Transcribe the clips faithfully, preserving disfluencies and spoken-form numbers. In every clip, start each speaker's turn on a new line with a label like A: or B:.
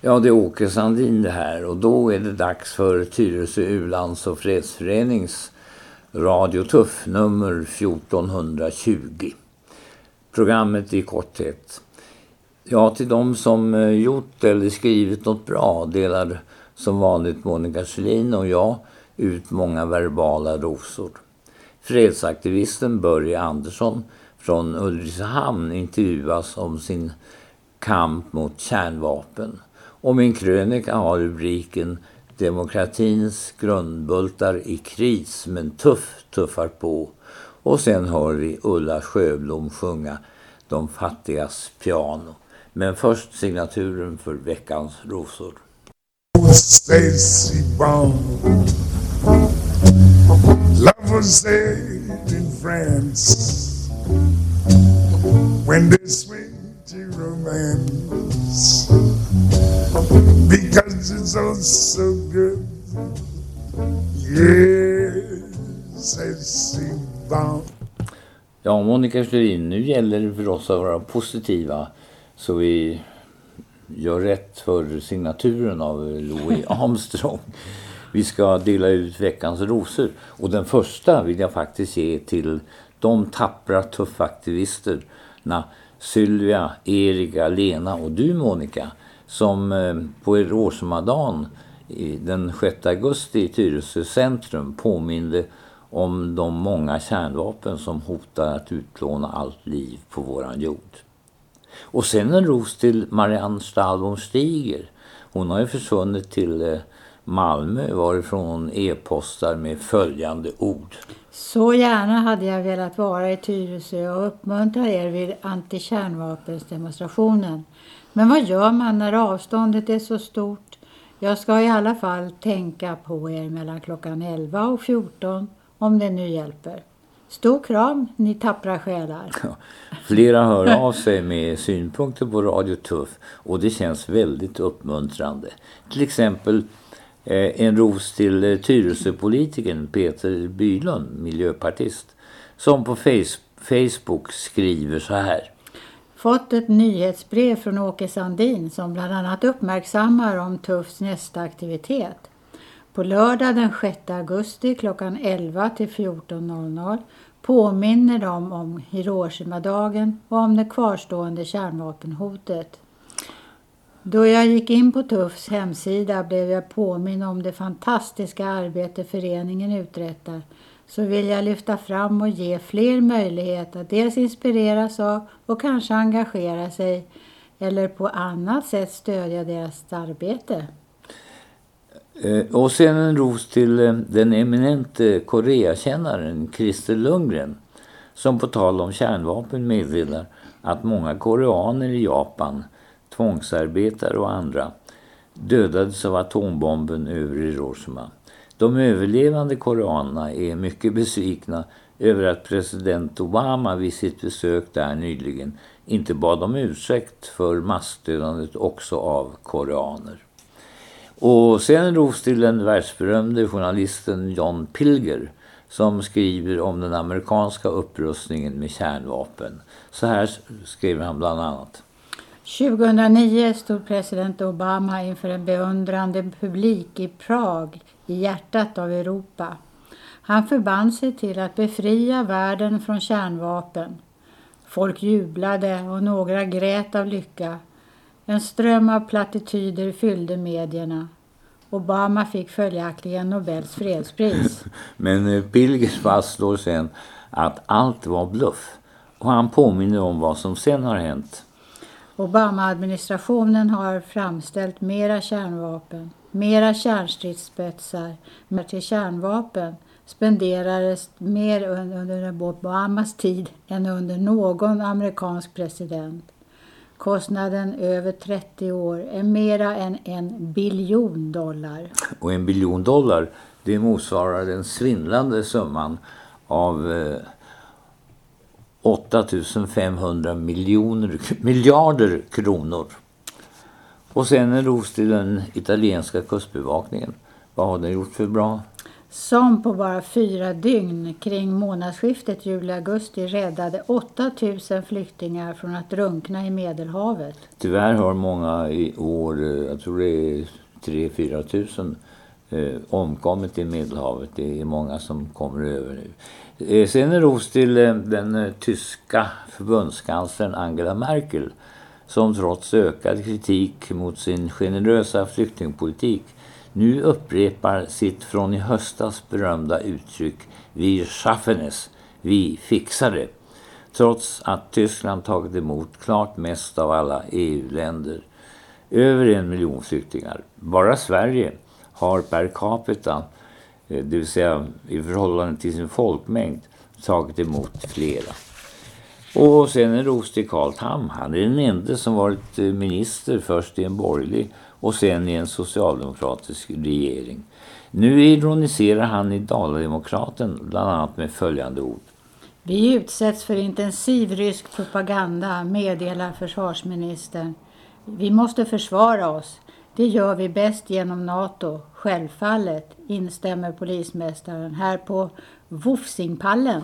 A: Ja, det är Åke Sandin det här och då är det dags för Tyresö U-lands- och fredsförenings Radio Tuff nummer fjorton tjugo. Programmet i korthet. Ja, till de som gjort eller skrivit något bra delar som vanligt Monica Sjölin och jag ut många verbala rosor. Fredsaktivisten Börje Andersson från Ulricehamn intervjuas om sin kamp mot kärnvapen. Och min krönika har rubriken Demokratins grundbultar i kris men tuff tuffar på. Och sen hör vi Ulla Sjöblom sjunga De fattigas piano. Men först signaturen för veckans rosor.
B: Stacy Brown, love was said in France when they swing to romance because it's all so good. Yes, Stacy Brown.
A: Ja, Monica Sjölin, nu gäller det för oss att vara positiva så vi gör rätt för signaturen av Louis Armstrong. Vi ska dela ut veckans rosor och den första vill jag faktiskt ge till de tappra tuffaktivisterna Sylvia, Erika, Lena och du Monica som på er årsmadagen den sjätte augusti i Tyresö centrum påminde om de många kärnvapen som hotar att utplåna allt liv på våran jord. Och sen en ros till Marianne Stahlbom Stiger. Hon har ju försvunnit till Malmö varifrån hon e-postar med följande ord.
C: Så gärna hade jag velat vara i Tyresö och uppmuntra er vid antikärnvapensdemonstrationen. Men vad gör man när avståndet är så stort? Jag ska i alla fall tänka på er mellan klockan elva och fjorton om det nu hjälper. Stor kram, ni tappra själar.
A: Ja, flera hör av sig med synpunkter på Radio Tuff och det känns väldigt uppmuntrande. Till exempel eh, en ros till eh, Tyresö-politikern Peter Bylund, miljöpartist, som på face- Facebook skriver så här.
C: Fått ett nyhetsbrev från Åke Sandin som bland annat uppmärksammar om Tuffs nästa aktivitet. På lördag den sjätte augusti klockan elva till fjorton påminner de om Hiroshima-dagen och om det kvarstående kärnvapenhotet. Då jag gick in på Tuffs hemsida blev jag påminn om det fantastiska arbete föreningen uträttar. Så vill jag lyfta fram och ge fler möjlighet att dels inspireras av och kanske engagera sig eller på annat sätt stödja deras arbete.
A: Och sen en ros till den eminente Koreakännaren Christer Lundgren som på tal om kärnvapen meddelar att många koreaner i Japan, tvångsarbetare och andra, dödades av atombomben över Hiroshima. De överlevande koreanerna är mycket besvikna över att president Obama vid sitt besök där nyligen inte bad om ursäkt för massdödandet också av koreaner. Och sen en ros till den världsberömde journalisten John Pilger som skriver om den amerikanska upprustningen med kärnvapen. Så här skriver han bland annat.
C: tjugohundranio stod president Obama inför en beundrande publik i Prag i hjärtat av Europa. Han förband sig till att befria världen från kärnvapen. Folk jublade och några grät av lycka. En ström av plattityder fyllde medierna. Obama fick följaktligen Nobels fredspris.
A: Men Pilger fastslår sen att allt var bluff. Och han påminner om vad som sen har hänt.
C: Obama-administrationen har framställt mera kärnvapen, mera kärnstridsspetsar. Men till kärnvapen spenderades mer under Obamas tid än under någon amerikansk president. Kostnaden över trettio år är mera än en biljon dollar.
A: Och en biljon dollar, det motsvarar den svindlande summan av eh, åtta tusen femhundra miljoner, miljarder kronor. Och sen en ros till den italienska kustbevakningen. Vad har den gjort för bra?
C: som på bara fyra dygn kring månadsskiftet juli-augusti räddade åtta tusen flyktingar från att drunkna i Medelhavet.
A: Tyvärr har många i år, jag tror det är tre till fyra tusen eh, omkommit i Medelhavet. Det är många som kommer över nu. Eh, sen är ros till eh, den eh, tyska förbundskanslern Angela Merkel, som trots ökad kritik mot sin generösa flyktingpolitik nu upprepar sitt från i höstas berömda uttryck "Vi schaffen es", vi fixar det. Trots att Tyskland tagit emot klart mest av alla E U-länder, över en miljon flyktingar. Bara Sverige har per capita, det vill säga i förhållande till sin folkmängd, tagit emot flera. Och sen är ros till Carl Tham. Han är den enda som varit minister först i en borgerlig och sen i en socialdemokratisk regering. Nu ironiserar han i Dala-Demokraten bland annat med följande ord.
C: Vi utsätts för intensiv rysk propaganda, meddelar försvarsministern. Vi måste försvara oss. Det gör vi bäst genom NATO. Självfallet, instämmer polismästaren här på Vofsingpallen.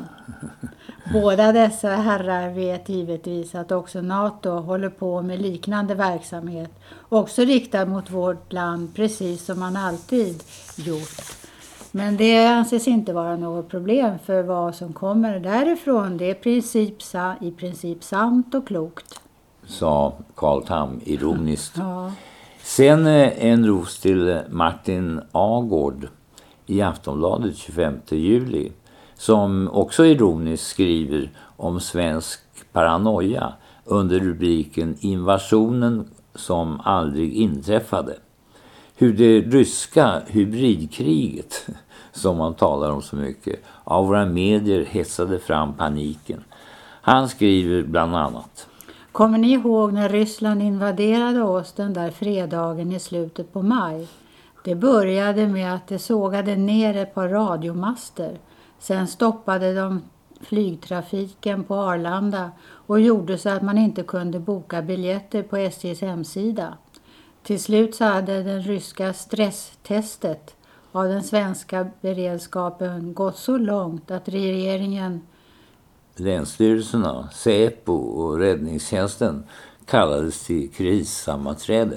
C: Båda dessa herrar vet givetvis att också NATO håller på med liknande verksamhet. Också riktad mot vårt land, precis som man alltid gjort. Men det anses inte vara något problem, för vad som kommer därifrån, det är princip, i princip sant och klokt.
A: Sa Carl Tham ironiskt.
C: Ja.
A: Sen en ros till Martin Agård i Aftonbladet tjugofemte juli, som också ironiskt skriver om svensk paranoia under rubriken "Invasionen som aldrig inträffade". Hur det ryska hybridkriget, som man talar om så mycket, av våra medier hetsade fram paniken. Han skriver bland annat:
C: Kommer ni ihåg när Ryssland invaderade oss den där fredagen i slutet på maj? Det började med att de sågade ner ett par radiomaster. Sen stoppade de flygtrafiken på Arlanda och gjorde så att man inte kunde boka biljetter på S J:s hemsida. Till slut så hade den ryska stresstestet av den svenska beredskapen gått så långt att regeringen,
A: länsstyrelserna, Säpo och räddningstjänsten kallades till krissammanträde.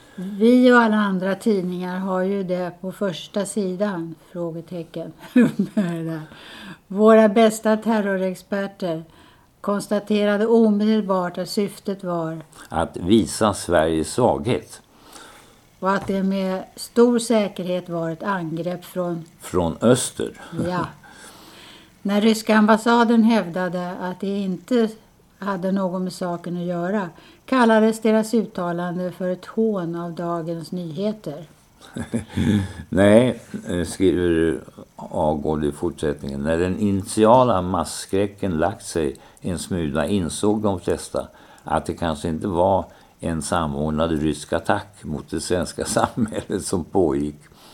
C: Vi och alla andra tidningar har ju det på första sidan, frågetecken. Våra bästa terrorexperter konstaterade omedelbart att syftet var
A: att visa Sveriges svaghet.
C: Och att det med stor säkerhet var ett angrepp från...
A: Från öster.
C: Ja. När ryska ambassaden hävdade att det inte hade något med saken att göra, kallades deras uttalande för ett hån av Dagens Nyheter.
A: Nej, skriver Agård i fortsättningen. När den initiala masskräcken lagt sig en smula insåg de flesta att det kanske inte var en samordnad rysk attack mot det svenska samhället som pågick.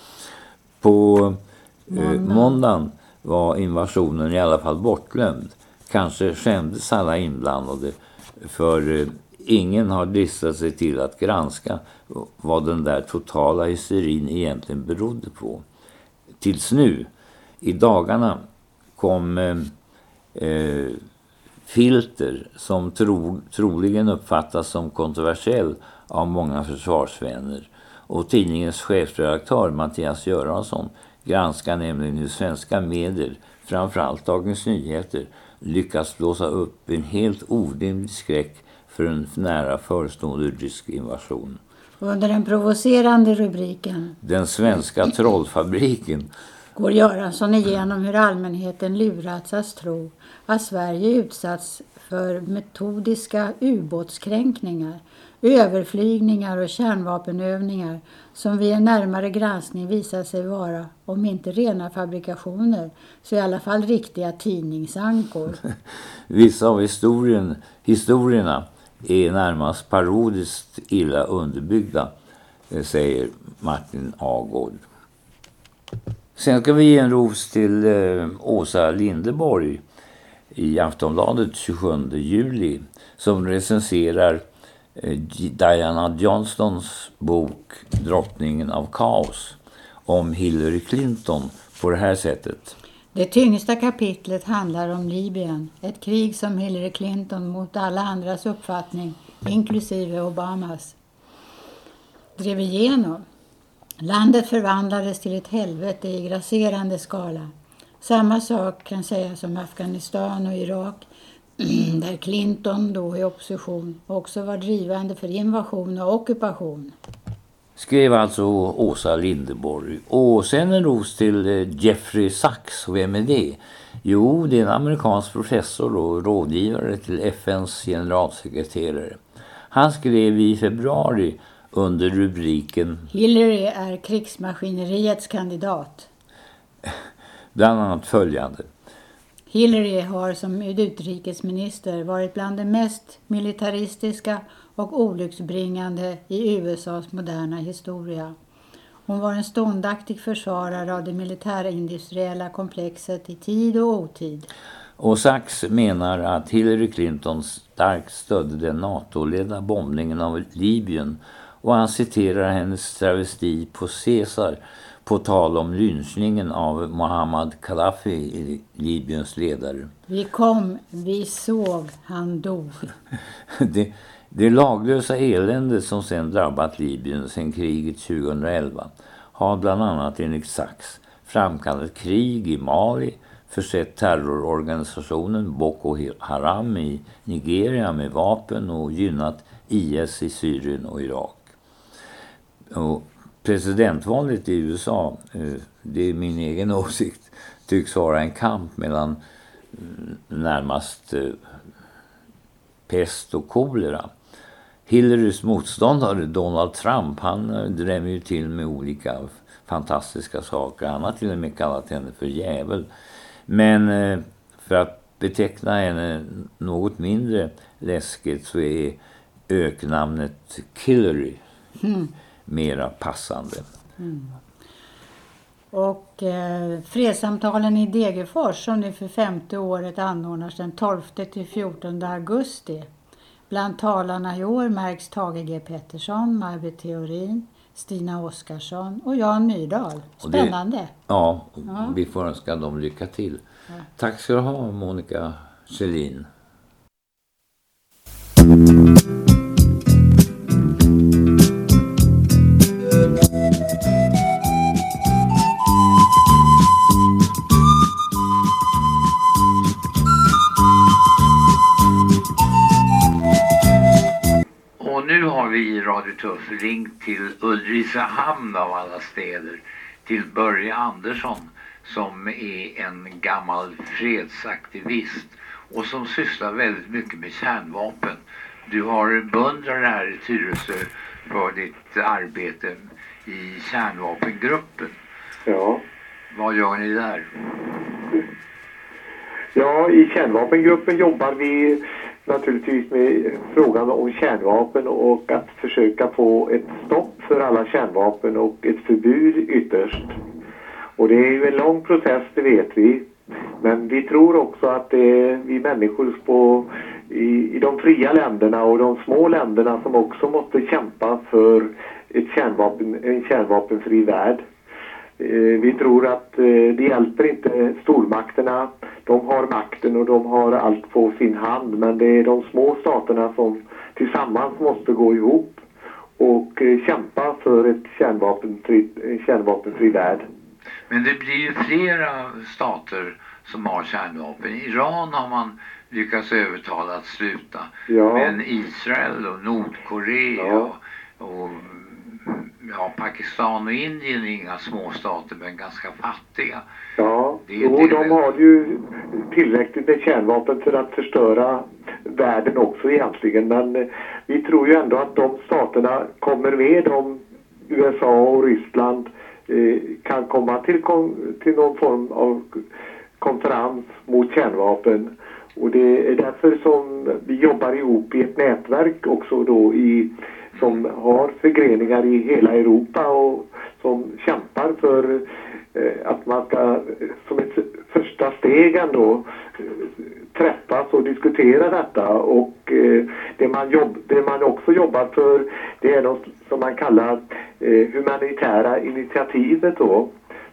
A: På eh, måndagen var invasionen i alla fall bortglömd. Kanske skämdes alla inblandade, för eh, ingen har dristat sig till att granska vad den där totala hysterin egentligen berodde på. Tills nu, i dagarna, kom eh, eh, filter som tro, troligen uppfattas som kontroversiell av många försvarsvänner. Och tidningens chefredaktör Mattias Göransson granskar nämligen hur svenska medier, framförallt Dagens Nyheter, lyckas blåsa upp en helt orimlig skräck för en nära förestående rysk invasion.
C: Under den provocerande rubriken
A: Den svenska trollfabriken
C: går Göransson igenom hur allmänheten lurats att tro att Sverige utsatts för metodiska ubåtskränkningar, överflygningar och kärnvapenövningar som vid en närmare granskning visar sig vara, om inte rena fabrikationer, så i alla fall riktiga tidningsankor.
A: Vissa av historien, historierna är närmast parodiskt illa underbyggda, säger Martin Agård. Sen ska vi ge en ros till eh, Åsa Lindeborg i Aftonbladet tjugosjunde juli, som recenserar eh, Diana Johnstons bok Drottningen av kaos om Hillary Clinton på det här sättet.
C: Det tyngsta kapitlet handlar om Libyen, ett krig som Hillary Clinton mot alla andras uppfattning, inklusive Obamas, drev igenom. Landet förvandlades till ett helvete i grasserande skala. Samma sak kan sägas om Afghanistan och Irak, där Clinton då i opposition också var drivande för invasion och ockupation.
A: Skrev alltså Åsa Linderborg. Och sen en ros till Jeffrey Sachs. Och vem är det? Jo, det är en amerikansk professor och rådgivare till F N:s generalsekreterare. Han skrev i februari under rubriken
C: Hillary är krigsmaskineriets kandidat.
A: Bland annat följande.
C: Hillary har som utrikesminister varit bland de mest militaristiska och olycksbringande i U S A:s moderna historia. Hon var en ståndaktig försvarare av det militärindustriella komplexet i tid och otid.
A: Och Sachs menar att Hillary Clinton starkt stödde den NATO-ledda bombningen av Libyen, och han citerar hennes travesti på Caesar på tal om lynchningen av Muammar Gaddafi, Libyens ledare.
C: Vi kom, vi såg, han dog.
A: det, det laglösa elände som sedan drabbat Libyen sedan kriget tjugohundraelva har bland annat enligt Sachs framkallat krig i Mali, försett terrororganisationen Boko Haram i Nigeria med vapen och gynnat I S i Syrien och Irak. Och presidentvalet i U S A, det är min egen åsikt, tycks vara en kamp mellan närmast pest och kolera. Hillarys motståndare Donald Trump, han drämmer ju till med olika fantastiska saker. Han har till och med kallat henne för jävel. Men för att beteckna henne något mindre läskigt så är öknamnet Hillary mm. mera passande.
C: Mm. Och eh, fredssamtalen i Degerfors som nu för femte året anordnas den tolfte till fjortonde augusti. Bland talarna i år märks Tage G. Pettersson, Maj-Britt Theorin, Stina Oskarsson och Jan Myrdal. Spännande.
A: Det, ja, ja, vi får önska dem lycka till. Ja. Tack ska du ha, Monica Selin. Och nu har vi i Radio Tuff ringt till Ulricehamn av alla städer, till Börje Andersson som är en gammal fredsaktivist och som sysslar väldigt mycket med kärnvapen. Du har beundrare här i Tyresö för ditt arbete i kärnvapengruppen.
D: Ja.
A: Vad gör ni där?
D: Ja, i kärnvapengruppen jobbar vi naturligtvis med frågan om kärnvapen och att försöka få ett stopp för alla kärnvapen och ett förbud ytterst. Och det är ju en lång process, det vet vi. Men vi tror också att det är vi människor på, i, i de fria länderna och de små länderna som också måste kämpa för ett kärnvapen, en kärnvapenfri värld. Vi tror att det hjälper inte stormakterna. De har makten och de har allt på sin hand. Men det är de små staterna som tillsammans måste gå ihop och kämpa för ett kärnvapenfri, kärnvapenfri värld.
A: Men det blir ju flera stater som har kärnvapen. I Iran har man lyckats övertala att sluta.
D: Ja.
A: Men Israel och Nordkorea ja. och... och Ja, Pakistan och Indien är inga småstater men ganska fattiga.
D: Ja,
A: det
D: och de har ju tillräckligt med kärnvapen för att förstöra världen också egentligen. Men vi tror ju ändå att de staterna kommer med, om U S A och Ryssland eh, kan komma till, till någon form av konferens mot kärnvapen. Och det är därför som vi jobbar ihop i ett nätverk också då i... som har förgreningar i hela Europa och som kämpar för eh, att man ska som ett första steg ändå eh, träffas och diskutera detta. Och eh, det, man jobb, det man också jobbar för, det är något som man kallar eh, humanitära initiativet då,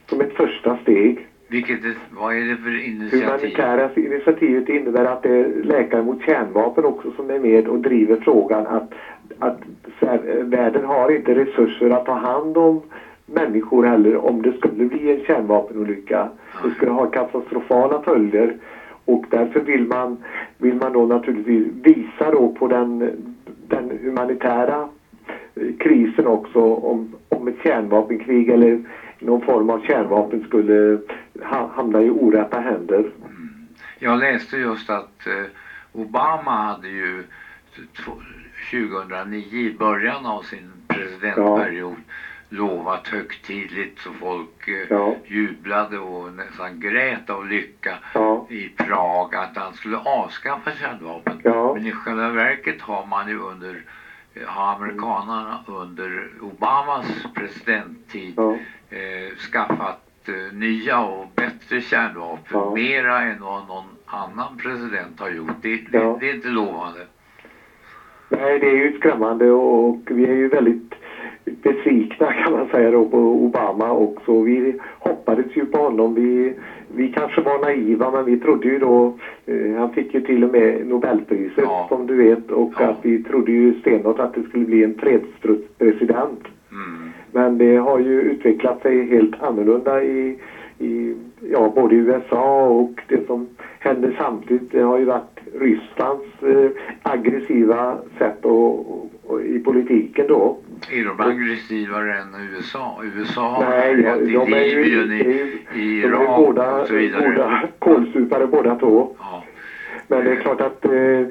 D: som ett första steg.
A: Vilket är, vad är det för initiativ?
D: Humanitära initiativet innebär att det är Läkare mot kärnvapen också som är med och driver frågan att, att världen har inte resurser att ta hand om människor heller om det skulle bli en kärnvapenolycka. Det skulle ha katastrofala följder och därför vill man, vill man då naturligtvis visa då på den, den humanitära krisen också om, om ett kärnvapenkrig eller någon form av kärnvapen skulle ha, hamna i orätta händer.
A: Mm. Jag läste just att eh, Obama hade ju tjugohundranio i början av sin presidentperiod ja. lovat högtidligt så folk eh, ja. jublade och nästan grät av lycka ja. i Prag att han skulle avskaffa kärnvapen. Ja. Men i själva verket har man ju under har amerikanerna under Obamas presidenttid ja. eh, skaffat eh, nya och bättre kärnvapen ja. mera än vad någon annan president har gjort. Det, det, ja. det är inte lovande.
D: Nej, det är ju skrämmande och vi är ju väldigt besvikna kan man säga då på Obama också. Vi hoppades ju på honom. Vi, vi kanske var naiva men vi trodde ju då, eh, han fick ju till och med Nobelpriset ja. som du vet och ja. att vi trodde ju stenhårt att det skulle bli en fredspresident. Mm. Men det har ju utvecklat sig helt annorlunda i, i ja, både i U S A och det som händer samtidigt. Det har ju varit Rysslands eh, aggressiva sätt och, och, i politiken då.
A: Är de aggressivare än U S A? U S A har
D: Nej, ja, de, de är ju i, i Irak båda, och så vidare. Båda kolsupare båda två. Ja. Men det är klart att eh,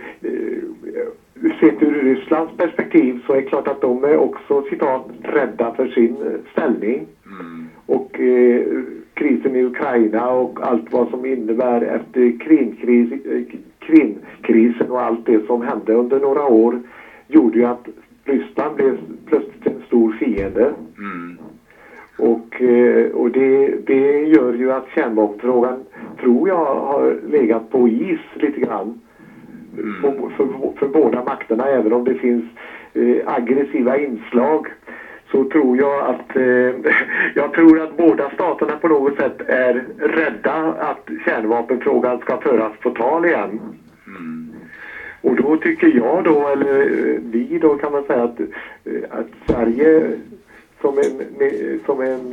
D: sett ur Rysslands perspektiv så är det klart att de är också citat rädda för sin ställning. Mm. Och eh, krisen i Ukraina och allt vad som innebär efter Krimkris, Krimkrisen och allt det som hände under några år gjorde ju att Ryssland blev plötsligt en stor fiende. Mm. Och, och det, det gör ju att kärnvapenfrågan tror jag har legat på is lite grann. Mm. För, för, för båda makterna, även om det finns eh, aggressiva inslag så tror jag att eh, jag tror att båda staterna på något sätt är rädda att kärnvapenfrågan ska föras på tal igen. Mm. Och då tycker jag då, eller vi då kan man säga att, att Sverige som en, som en,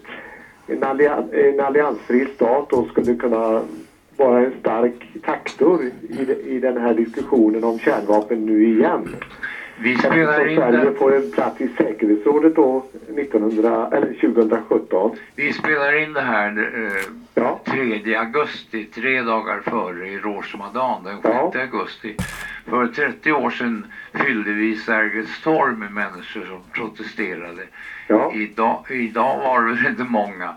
D: en, allian, en alliansfri stat då skulle kunna vara en stark faktor i, i den här diskussionen om kärnvapen nu igen.
A: Vi spelar in
D: Sverige där. Får en plats i säkerhetsrådet då nittonhundra, eller tjugosjutton.
A: Vi spelar in det här eh, ja. tredje augusti, tre dagar före Hiroshima-dagen, den sjätte ja. augusti. För trettio år sedan fyllde vi Sergels torg med människor som protesterade. Ja. Idag, idag var det inte många.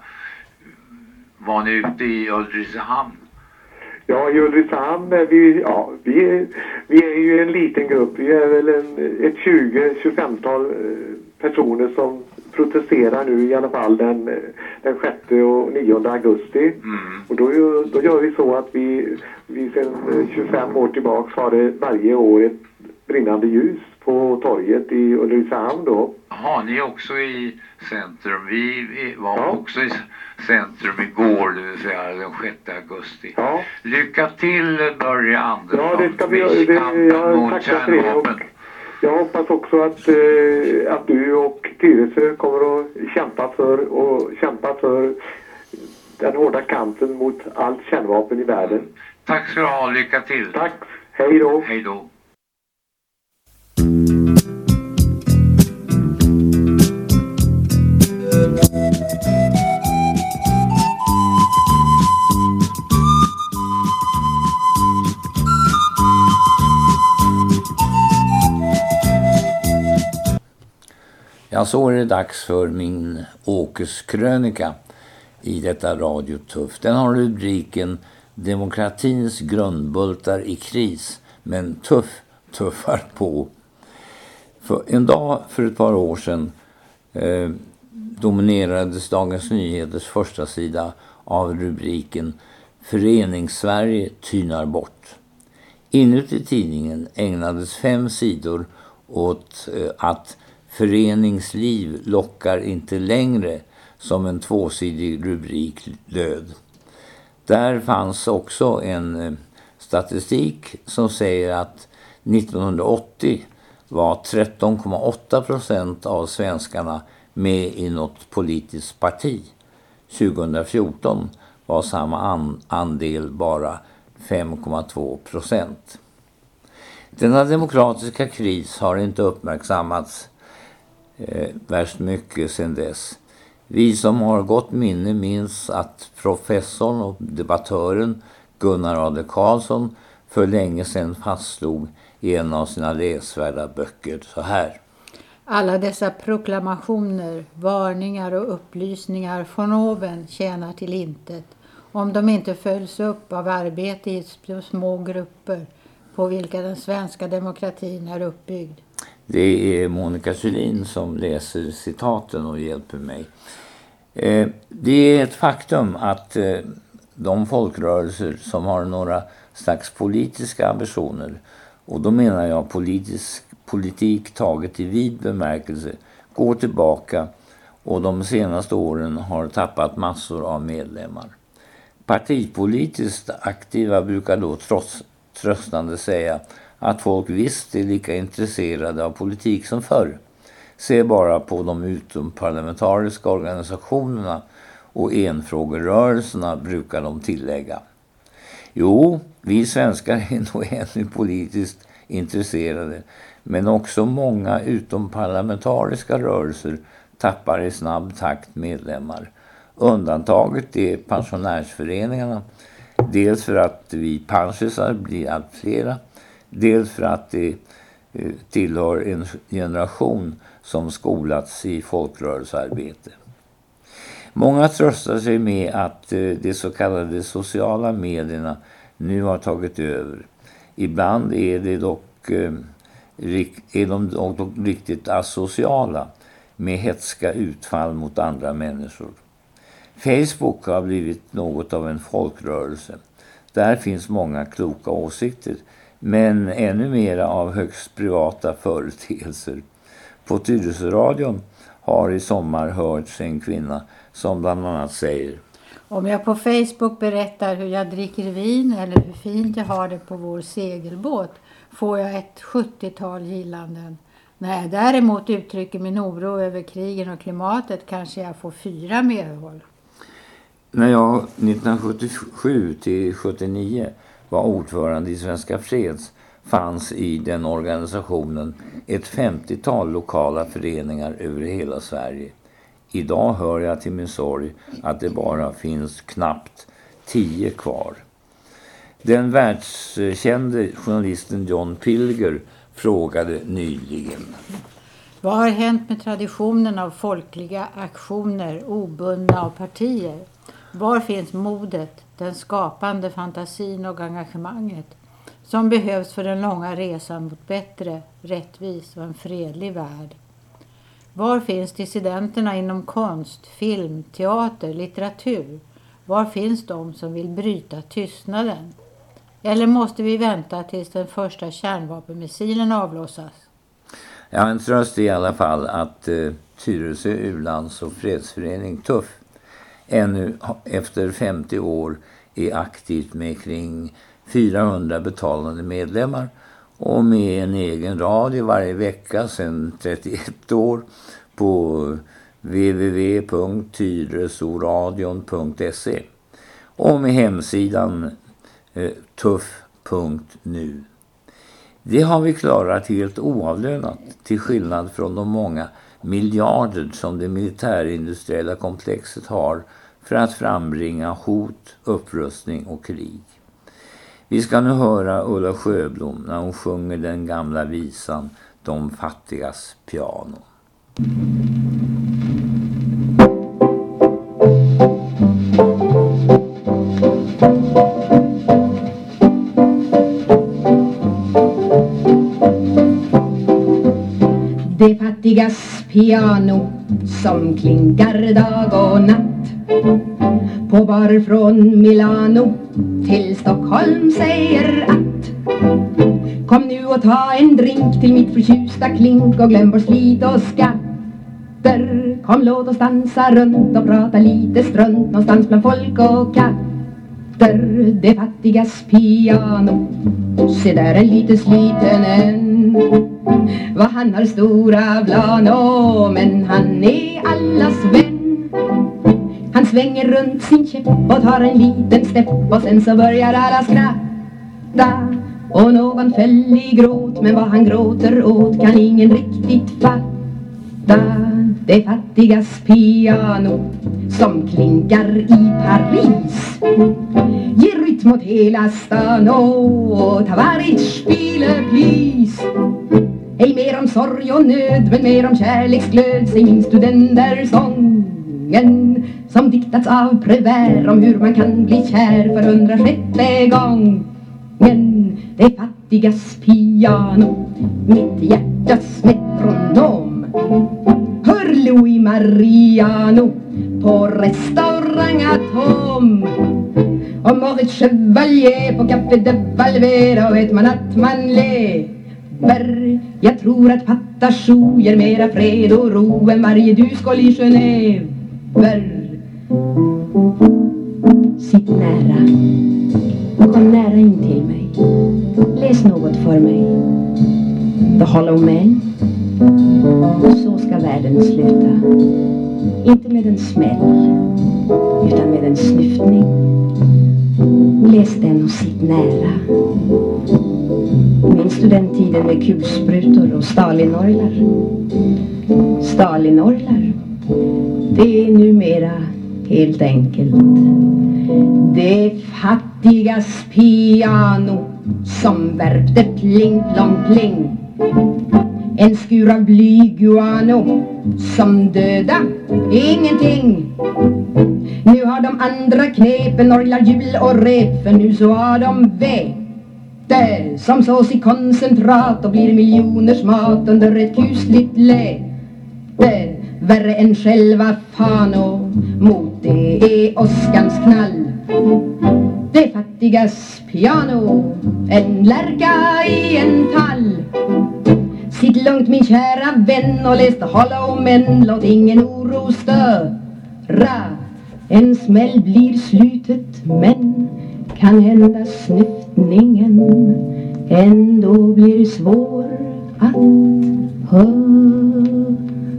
A: Var ni ute i Ulricehamn?
D: Ja, i Ulricehamn är vi, ja, vi, är, vi är ju en liten grupp. Vi är väl en, ett tjugo till tjugofem-tal personer som protesterar nu i alla fall den, den sjätte och nionde augusti. Mm. Och då, då gör vi så att vi, vi sedan tjugofem år tillbaka har det varje år ett brinnande ljus på torget i Ulricehamn då.
A: Jaha, ni är också i centrum. Vi var ja. också i centrum igår, det vill säga den sjätte augusti. Ja. Lycka till, Börje Andersson.
D: Ja, det ska vi göra. Jag tackar för det. Och jag hoppas också att, eh, att du och Tyresö kommer att kämpa för, och kämpa för den hårda kampen mot allt kärnvapen i världen. Mm.
A: Tack ska du ha, lycka till.
D: Tack, hej då.
A: Hej då. Ja, så är det dags för min Åkeskrönika i detta Radio Tuff. Den har rubriken Demokratins grundbultar i kris, men tuff tuffar på. För en dag för ett par år sedan eh, dominerades Dagens Nyheters första sida av rubriken Föreningssverige tynar bort. Inuti tidningen ägnades fem sidor åt eh, att föreningsliv lockar inte längre som en tvåsidig rubrik löd. Där fanns också en eh, statistik som säger att nittonhundraåttio var tretton komma åtta procent av svenskarna med i något politiskt parti. tjugohundrafjorton var samma an- andel bara fem komma två procent. Denna demokratiska kris har inte uppmärksammats eh, värst mycket sedan dess. Vi som har gott minne minns att professorn och debattören Gunnar Adler Karlsson för länge sedan fastslog i en av sina läsvärda böcker så här.
C: Alla dessa proklamationer, varningar och upplysningar från oven tjänar till intet om de inte följs upp av arbete i små grupper på vilka den svenska demokratin är uppbyggd.
A: Det är Monica Kjellin som läser citaten och hjälper mig. Eh, det är ett faktum att eh, de folkrörelser som har några slags politiska ambitioner, och då menar jag politisk, politik taget i vid bemärkelse, går tillbaka och de senaste åren har tappat massor av medlemmar. Partipolitiskt aktiva brukar då trots tröstande säga att folk visst är lika intresserade av politik som förr. Se bara på de utomparlamentariska organisationerna och enfrågerörelserna, brukar de tillägga. Jo, vi svenskar är nog ännu politiskt intresserade, men också många utomparlamentariska rörelser tappar i snabb takt medlemmar. Undantaget är pensionärsföreningarna, dels för att vi pensionärer blir allt flera, dels för att det eh, tillhör en generation som skolats i folkrörelsearbete. Många tröstar sig med att eh, de så kallade sociala medierna nu har tagit över. Ibland är, det dock, eh, är de dock riktigt asociala med hetska utfall mot andra människor. Facebook har blivit något av en folkrörelse. Där finns många kloka åsikter, men ännu mera av högst privata företeelser. På Tyresöradion har i sommar hörts en kvinna som bland annat säger:
C: Om jag på Facebook berättar hur jag dricker vin eller hur fint jag har det på vår segelbåt får jag ett sjuttiotal gillanden. När jag däremot uttrycker min oro över krigen och klimatet kanske jag får fyra medhåll.
A: När jag nittonhundrasjuttiosju till sjuttionio var ordförande i Svenska Freds fanns i den organisationen ett femtiotal lokala föreningar över hela Sverige. Idag hör jag till min sorg att det bara finns knappt tio kvar. Den världskände journalisten John Pilger frågade nyligen:
C: Vad har hänt med traditionen av folkliga aktioner obundna av partier? Var finns modet, den skapande fantasin och engagemanget som behövs för den långa resan mot bättre, rättvis och en fredlig värld? Var finns dissidenterna inom konst, film, teater, litteratur? Var finns de som vill bryta tystnaden? Eller måste vi vänta tills den första kärnvapenmissilen avlossas?
A: Ja, en tröst är i alla fall att eh, Tyresö U-lands- och fredsförening Tuff ännu efter femtio år är aktivt med kring fyrahundra betalande medlemmar och med en egen radio varje vecka sedan trettioett år på w w w punkt tyresoradion punkt se och med hemsidan eh, tuff punkt nu. Det har vi klarat helt oavlönat, till skillnad från de många miljarder som det militärindustriella komplexet har för att frambringa hot, upprustning och krig. Vi ska nu höra Ulla Sjöblom när hon sjunger den gamla visan De fattigas piano.
E: De fattigas piano som klingar dag och natt på bar från Milano till Stockholm säger att kom nu och ta en drink till mitt förtjusta klink och glöm vår slit och skatt. katter. Kom låt oss dansa runt och prata lite strunt någonstans bland folk och katter. Det fattigas piano, se där en liten sliten en. Vad han har stora planer, men han är allas vän. Han svänger runt sin käpp och tar en liten stepp, och sen så börjar alla skratta. Och någon föll i gråt, men vad han gråter åt kan ingen riktigt fatta. Det fattigas piano som klinkar i Paris ger rytm åt hela stan och Tavarit spelar plis. Ej mer om sorg och nöd, men mer om kärleksglöd, säg minns du den där sången som diktats av Prévert om hur man kan bli kär för hundrasjätte gången. Det fattigas piano, mitt hjärtas metronom. Hör Louis Mariano på restaurang Atom. Och Maurice Chevalier på Café de Valvera, och vet man att man lever. Jag tror att Patachou ger mera fred och ro än varje duskål i Genève. Sitt nära, kom nära in till mig. Läs något för mig. The Hollow Man. Så ska världen sluta. Inte med en smäll, utan med en snyftning. Läs den och sitt nära. Minns du den tiden med kulsprutor och Stalinorglar? Stalinorglar, det är numera helt enkelt det fattigas piano som värpte pling plong pling. En skur av blyguano som döda ingenting. Nu har de andra knepen, orglar, hjul och rep, för nu så har de vete som sås i koncentrat och blir miljoners mat under ett kusligt läte. Värre än själva Fano, mot det är åskans knall. Det fattigas piano, en lärka i en tall. Sitt lugnt min kära vän och läs The Hollow Man, låt ingen oro störa. En smäll blir slutet, men kan hända snyftningen ändå blir svår att höra.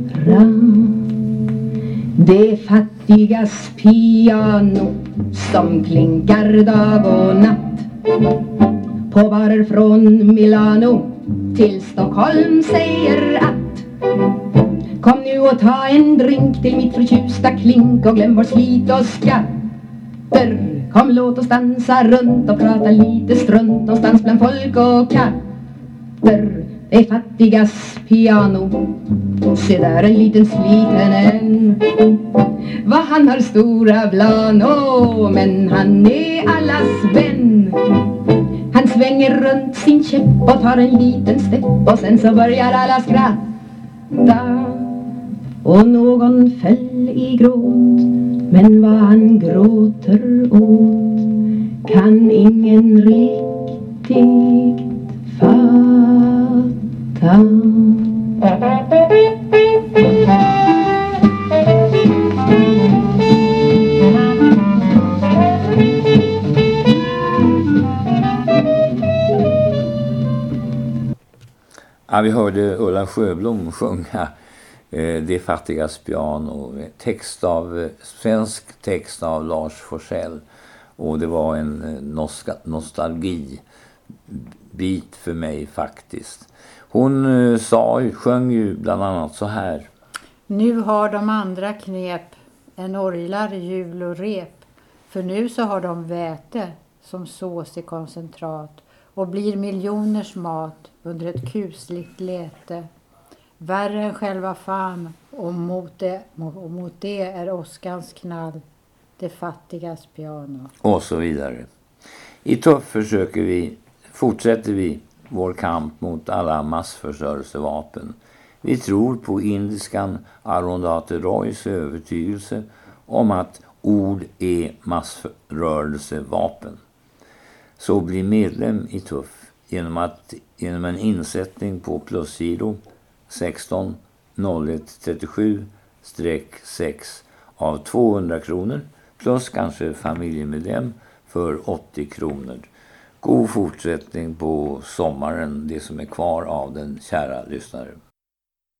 E: Det fattigas piano som klinkar dag och natt på barer från Milano till Stockholm säger att kom nu och ta en drink till mitt förtjusta klink och glöm vår slit och skatter. Kom låt oss dansa runt och prata lite strunt någonstans bland folk och katter. Det fattigas piano, se där en liten sliten en. Vad han har stora planer, men han är allas vän. Han svänger runt sin käpp och tar en liten stepp, och sen så börjar alla skratta. Och någon föll i gråt, men vad han gråter åt kan ingen riktigt fatta.
A: Ja, vi hörde Ulla Sjöblom sjunga eh, Det fattigas piano, text av, eh, svensk text av Lars Forssell, och det var en eh, nostal- nostalgi bit för mig faktiskt. Hon eh, sa, sjöng ju bland annat så här:
C: Nu har de andra knep en orglar, hjul och rep, för nu så har de väte som sås i koncentrat och blir miljoners mat under ett kusligt läte. Värre än själva fan, och mot det, och mot det är åskans knall, det fattigas piano.
A: Och så vidare. I Tuff försöker vi, fortsätter vi vår kamp mot alla massförstörelsevapen. Vi tror på indiskan Arundhati Roys övertygelse om att ord är massrörelsevapen. Så bli medlem i Tuff genom att genom en insättning på plusgiro sexton noll ett trettiosju sex av tvåhundra kronor plus kanske familjemedlem för åttio kronor. God fortsättning på sommaren, det som är kvar av den, kära lyssnare.